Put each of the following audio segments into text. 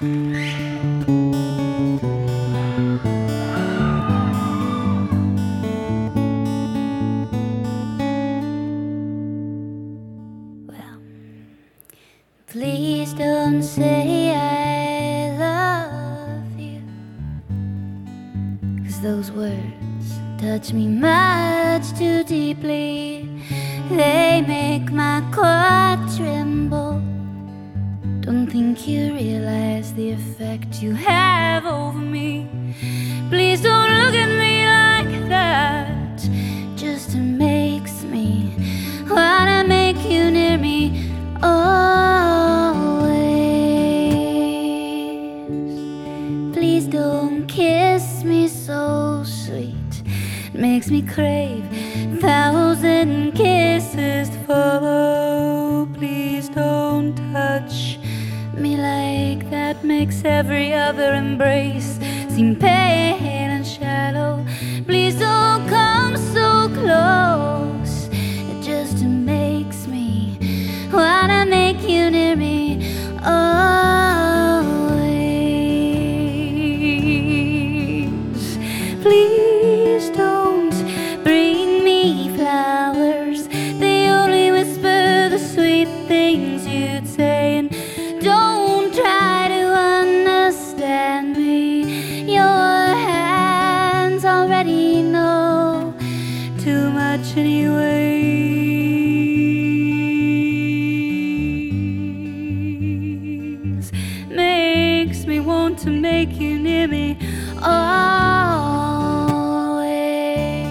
Well, please don't say I love you, 'cause those words touch me much too deeply. They make my quad tremble. Don't think you realize the effect you have over me. Please don't look at me like that. Just makes me wanna make you near me always. Please don't kiss me so sweet. It makes me crave 1,000 kisses to follow. Please don't touch me like that. Makes every other embrace seem pale and shallow. Please don't come so close. It just makes me wanna make you near me always. Please don't bring me flowers. They only whisper the sweet things you'd say. And don't try to understand me. Your hands already know too much anyways. Makes me want to make you near me always.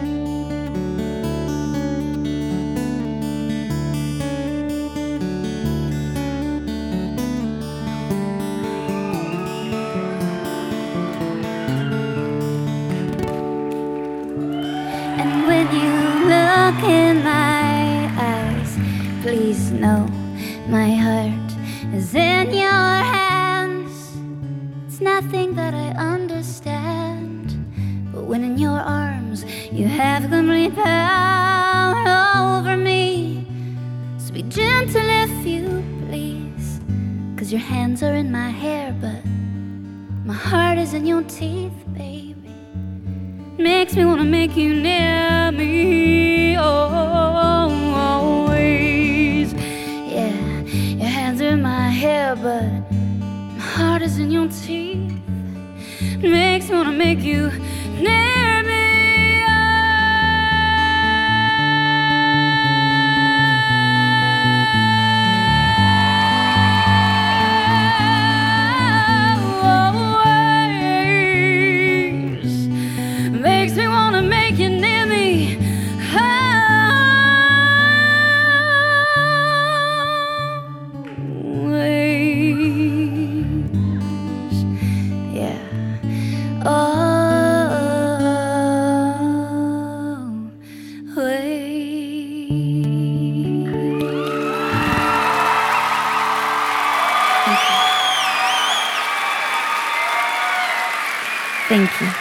And when you look in my eyes, please know my heart is in your hands. It's nothing that I understand, but when in your arms you have complete power over me. So be gentle if you please, 'cause your hands are in my hair, but my heart is in your teeth, baby. Makes me wanna make you near me always. Yeah, your hands are in my hair, but my heart is in your teeth. Makes me wanna make you near me. Always. Makes me wanna make you near me. Always. Yeah. Thank you.